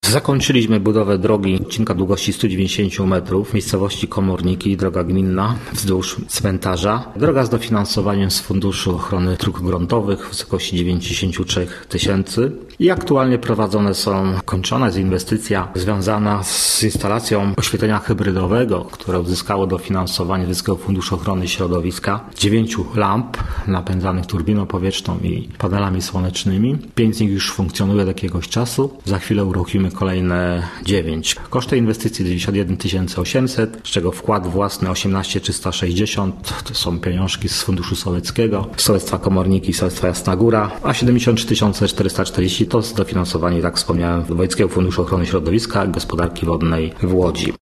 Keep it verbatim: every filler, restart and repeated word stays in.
Zakończyliśmy budowę drogi odcinka długości sto dziewięćdziesiąt metrów w miejscowości Komorniki, droga gminna wzdłuż cmentarza. Droga z dofinansowaniem z Funduszu Ochrony Dróg Gruntowych w wysokości dziewięćdziesiąt trzy tysięcy i aktualnie prowadzone są, kończona jest inwestycja związana z instalacją oświetlenia hybrydowego, które uzyskało dofinansowanie z Wysokiego Funduszu Ochrony Środowiska. Dziewięciu lamp napędzanych turbiną powietrzną i panelami słonecznymi. Pięć z nich już funkcjonuje od jakiegoś czasu. Za chwilę uruchomimy kolejne dziewięć. Koszty inwestycji dziewięćdziesiąt jeden tysięcy osiemset, z czego wkład własny osiemnaście tysięcy trzysta sześćdziesiąt, to są pieniążki z Funduszu Sołeckiego, Sołectwa Komorniki i Sołectwa Jasna Góra, a siedemdziesiąt trzy tysiące czterysta czterdzieści to jest dofinansowanie, jak wspomniałem, Wojewódzkiego Funduszu Ochrony Środowiska i Gospodarki Wodnej w Łodzi.